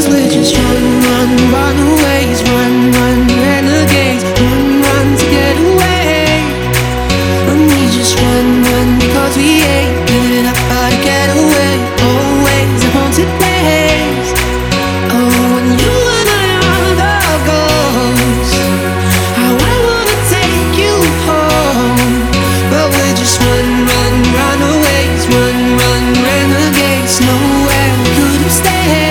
we're just runaways, run, renegades, run to get away. And we just run because we ain't giving up how to get away. Always a haunted place. Oh, when you and I are the ghosts, how I wanna take you home. But we're just runaways, run, renegades. Nowhere we couldn't stay.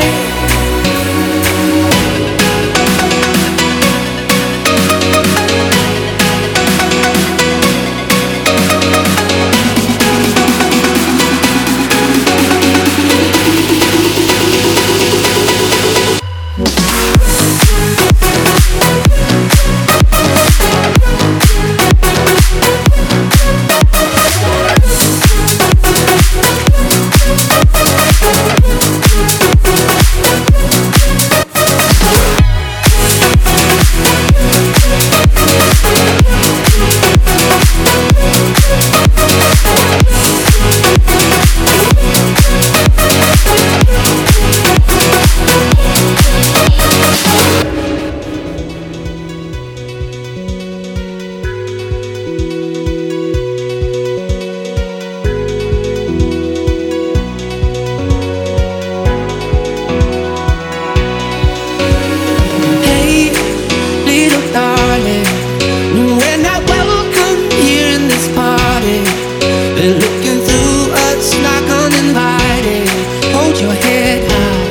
We're not welcome here in this party. They're looking through us like uninvited. Hold your head high,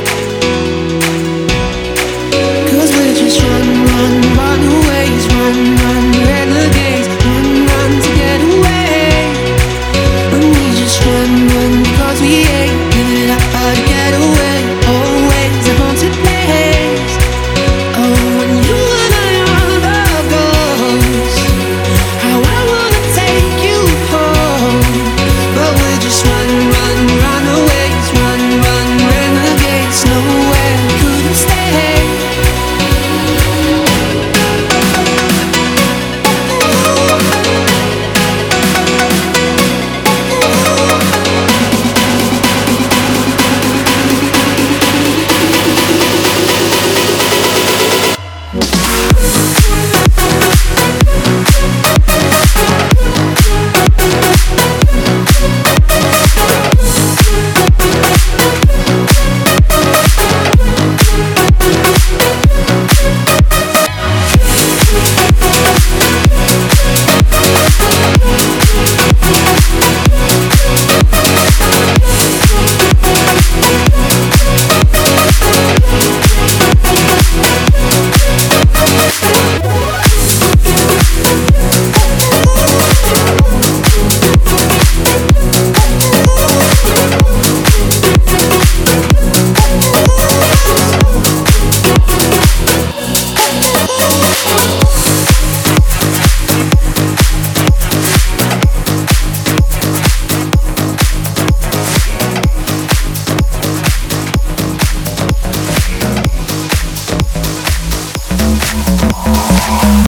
'cause we're just runaways, run, renegades, run to get away. And we just run because we ain't giving up how to get away. Always a haunted place. Oh, when you and I are the ghosts, how I wanna take you home. But we're just runaways, run, renegades. Nowhere we couldn't stay.